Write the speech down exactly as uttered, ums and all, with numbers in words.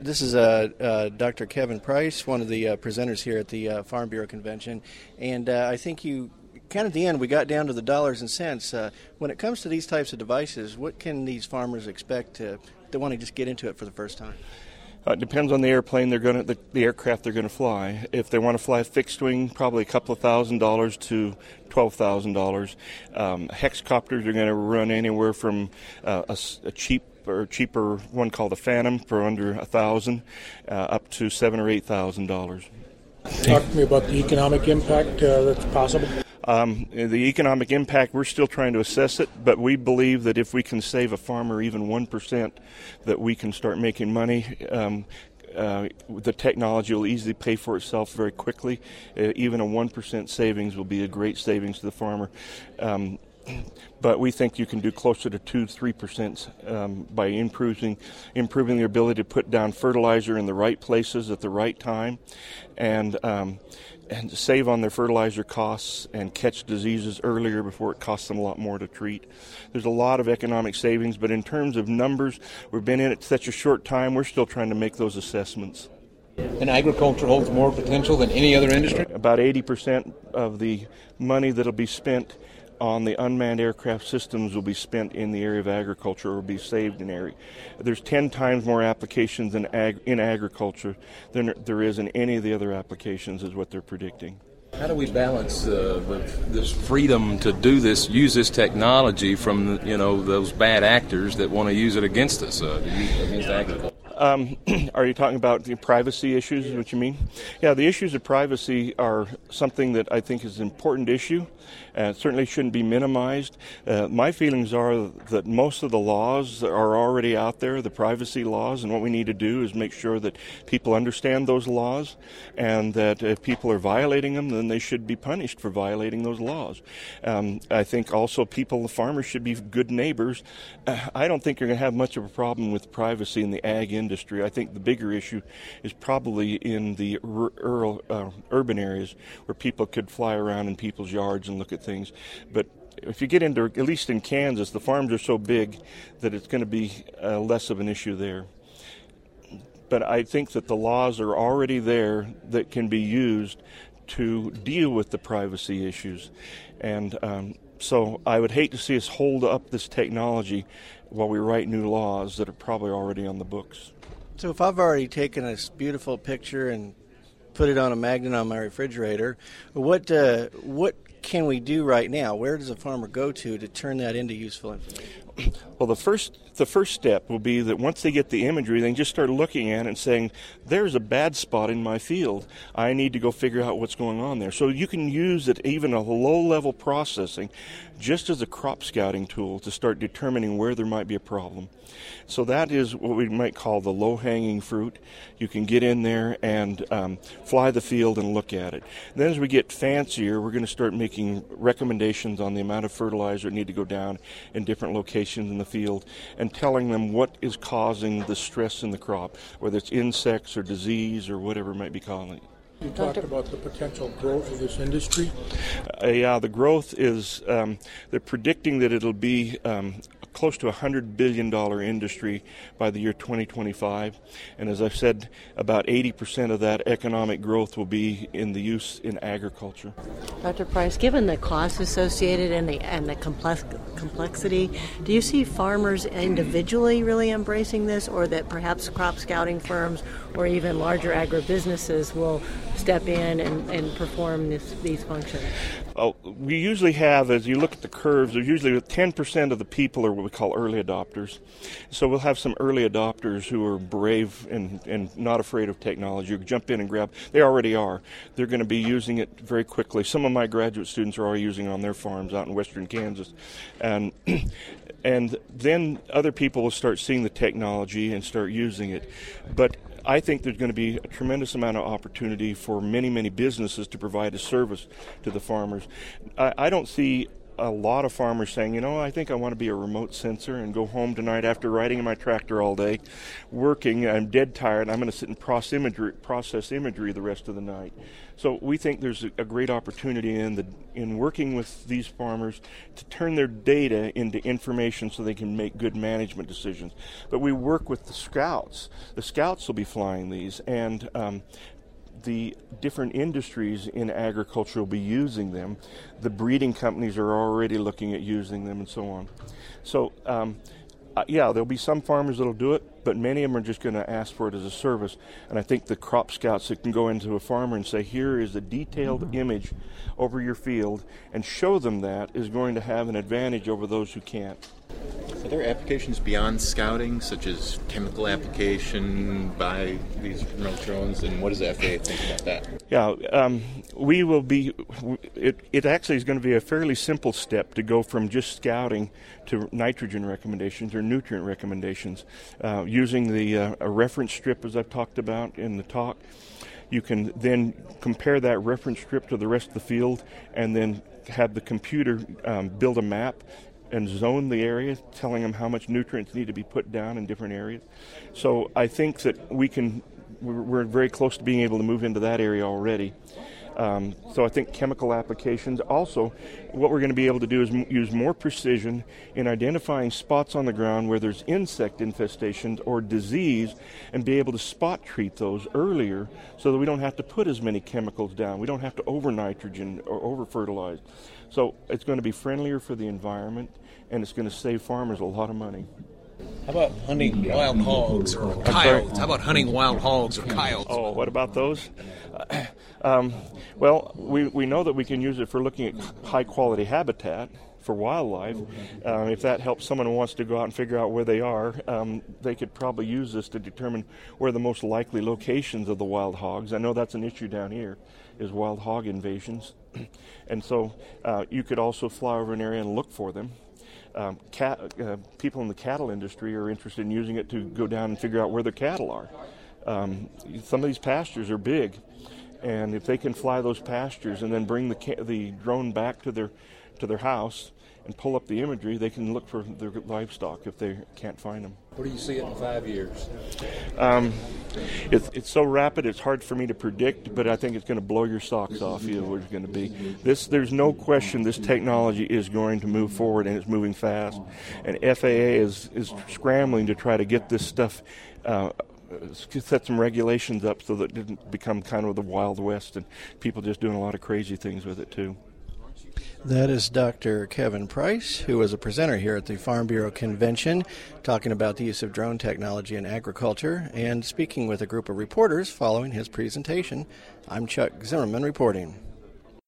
This is uh, uh, Doctor Kevin Price, one of the uh, presenters here at the uh, Farm Bureau Convention, and uh, I think you, kind of at the end, we got down to the dollars and cents. Uh, when it comes to these types of devices, what can these farmers expect to, they want to just get into it for the first time? Uh, it depends on the airplane they're going to, the, the aircraft they're going to fly. If they want to fly fixed wing, probably a couple of thousand dollars to twelve thousand dollars. Um, hexcopters are going to run anywhere from uh, a, a cheap or cheaper one called a Phantom for under a thousand, uh, up to seven or eight thousand dollars. Talk to me about the economic impact uh, that's possible. Um, the economic impact, we're still trying to assess it, but we believe that if we can save a farmer even one percent, that we can start making money. Um, uh, the technology will easily pay for itself very quickly. Uh, even a one percent savings will be a great savings to the farmer. Um, But we think you can do closer to two to three percent um, by improving improving their ability to put down fertilizer in the right places at the right time, and um, and to save on their fertilizer costs and catch diseases earlier before it costs them a lot more to treat. There's a lot of economic savings, but in terms of numbers, we've been in it such a short time, we're still trying to make those assessments. And agriculture holds more potential than any other industry? About eighty percent of the money that will be spent on the unmanned aircraft systems will be spent in the area of agriculture or will be saved in area. There's ten times more applications in, ag- in agriculture than there is in any of the other applications is what they're predicting. How do we balance uh, the, this freedom to do this, use this technology from, you know, those bad actors that want to use it against us, uh, to use it against agriculture? Um, are you talking about the privacy issues, is what you mean? Yeah, the issues of privacy are something that I think is an important issue and certainly shouldn't be minimized. Uh, my feelings are that most of the laws are already out there, the privacy laws, and what we need to do is make sure that people understand those laws and that if people are violating them, then they should be punished for violating those laws. Um, I think also people, the farmers, should be good neighbors. Uh, I don't think you're going to have much of a problem with privacy in the ag industry. I think the bigger issue is probably in the rural, uh, urban areas where people could fly around in people's yards and look at things. But if you get into, at least in Kansas, the farms are so big that it's going to be uh, less of an issue there. But I think that the laws are already there that can be used to deal with the privacy issues. And um, so I would hate to see us hold up this technology while we write new laws that are probably already on the books. So if I've already taken this beautiful picture and put it on a magnet on my refrigerator, what uh, what can we do right now? Where does a farmer go to to turn that into useful information? Well, the first the first step will be that once they get the imagery, they can just start looking at it and saying, there's a bad spot in my field. I need to go figure out what's going on there. So you can use it, even a low-level processing, just as a crop scouting tool to start determining where there might be a problem. So that is what we might call the low-hanging fruit. You can get in there and um, fly the field and look at it. And then as we get fancier, we're going to start making recommendations on the amount of fertilizer that need to go down in different locations in the field and telling them what is causing the stress in the crop, whether it's insects or disease or whatever it might be causing it. You talked about the potential growth of this industry. Uh, yeah, the growth is, um, they're predicting that it'll be um, close to a one hundred billion dollars industry by the year twenty twenty-five. And as I've said, about eighty percent of that economic growth will be in the use in agriculture. Doctor Price, given the costs associated and the, and the complex, complexity, do you see farmers individually really embracing this, or that perhaps crop scouting firms or even larger agribusinesses will step in and, and perform this, these functions? Oh, we usually have, as you look at the curves, there's usually ten percent of the people are what we call early adopters. So we'll have some early adopters who are brave and, and not afraid of technology, who jump in and grab. They already are. They're going to be using it very quickly. Some of my graduate students are already using it on their farms out in western Kansas. And and then other people will start seeing the technology and start using it. But I think there's going to be a tremendous amount of opportunity for many, many businesses to provide a service to the farmers. I, I don't see a lot of farmers saying, you know, I think I want to be a remote sensor and go home tonight after riding in my tractor all day, working, I'm dead tired, I'm going to sit and process imagery, process imagery the rest of the night. So we think there's a, a great opportunity in the in working with these farmers to turn their data into information so they can make good management decisions. But we work with the scouts. The scouts will be flying these, and um, the different industries in agriculture will be using them. The breeding companies are already looking at using them and so on. So, um, uh, yeah, there'll be some farmers that'll do it, but many of them are just going to ask for it as a service. And I think the crop scouts that can go into a farmer and say, here is a detailed mm-hmm. image over your field, and show them that, is going to have an advantage over those who can't. Are there applications beyond scouting, such as chemical application by these remote drones, and what does the F A A think about that? Yeah, um, we will be, it, it actually is going to be a fairly simple step to go from just scouting to nitrogen recommendations or nutrient recommendations. Uh, using the uh, a reference strip, as I've talked about in the talk, you can then compare that reference strip to the rest of the field and then have the computer um, build a map and zone the area, telling them how much nutrients need to be put down in different areas. So I think that we can, we're very close to being able to move into that area already. Um, so I think chemical applications. Also, what we're going to be able to do is m- use more precision in identifying spots on the ground where there's insect infestations or disease, and be able to spot treat those earlier so that we don't have to put as many chemicals down. We don't have to over nitrogen or over fertilize. So it's going to be friendlier for the environment, and it's going to save farmers a lot of money. How about hunting wild hogs or coyotes? How about hunting wild hogs or coyotes? Oh, what about those? Uh, um, well, we, we know that we can use it for looking at high-quality habitat for wildlife. Um, if that helps someone who wants to go out and figure out where they are, um, they could probably use this to determine where the most likely locations of the wild hogs. I know that's an issue down here, is wild hog invasions. And so uh, you could also fly over an area and look for them. Um, cat, uh, people in the cattle industry are interested in using it to go down and figure out where their cattle are. Um, some of these pastures are big, and if they can fly those pastures and then bring the ca- the drone back to their to their house and pull up the imagery, they can look for their livestock if they can't find them. Where do you see it in five years? Um, it's, it's so rapid, it's hard for me to predict, but I think it's going to blow your socks off, you know, where it's going to be. This, there's no question this technology is going to move forward, and it's moving fast. And F A A is, is scrambling to try to get this stuff, uh, set some regulations up so that it didn't become kind of the Wild West and people just doing a lot of crazy things with it, too. That is Doctor Kevin Price, who was a presenter here at the Farm Bureau Convention, talking about the use of drone technology in agriculture and speaking with a group of reporters following his presentation. I'm Chuck Zimmerman reporting.